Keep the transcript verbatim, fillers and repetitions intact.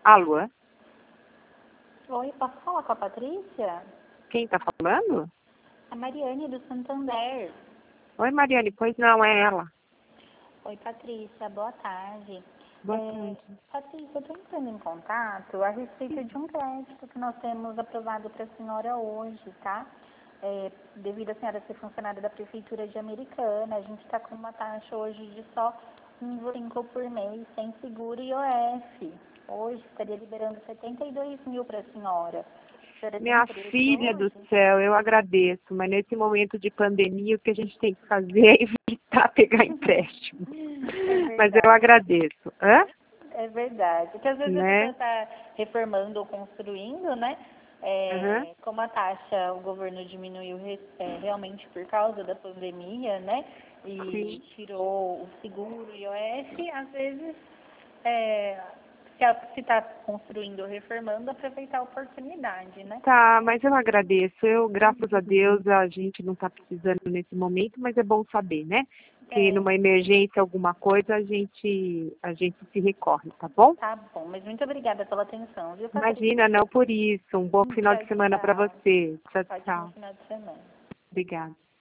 Alô? Oi, posso falar com a Patrícia? Quem tá falando? A Mariane do Santander. Oi, Mariane, pois não, é ela. Oi, Patrícia, boa tarde. Boa É, tarde. Patrícia, eu estou entrando em contato a respeito de um crédito que nós temos aprovado para a senhora hoje, tá? É, devido a senhora ser funcionária da Prefeitura de Americana, a gente está com uma taxa hoje de só um vírgula cinco por mês, sem seguro e I O F. Hoje estaria liberando setenta e dois mil para a senhora. A senhora tem Minha interesse filha do hoje? céu, eu agradeço, mas nesse momento de pandemia o que a gente tem que fazer é evitar pegar empréstimo. É Mas eu verdade. agradeço. Hã? É verdade. Porque às vezes a pessoa Né? está reformando ou construindo, né? Aham. É, como a taxa o governo diminuiu re- é, realmente por causa da pandemia, né? E Sim. tirou o seguro e o I O F, às vezes, é, se a- se está construindo ou reformando, aproveitar a oportunidade, né? Tá, mas eu agradeço. Eu, graças a Deus, a gente não está precisando nesse momento, mas é bom saber, né? Que É, numa emergência, alguma coisa, a gente, a gente se recorre, tá bom? tá bom. Mas muito obrigada pela atenção, viu, Imagina, Patrícia? não por isso. Um bom final Tchau, de semana para tchau. você. Tchau, Ótimo tchau. final de semana. Obrigada.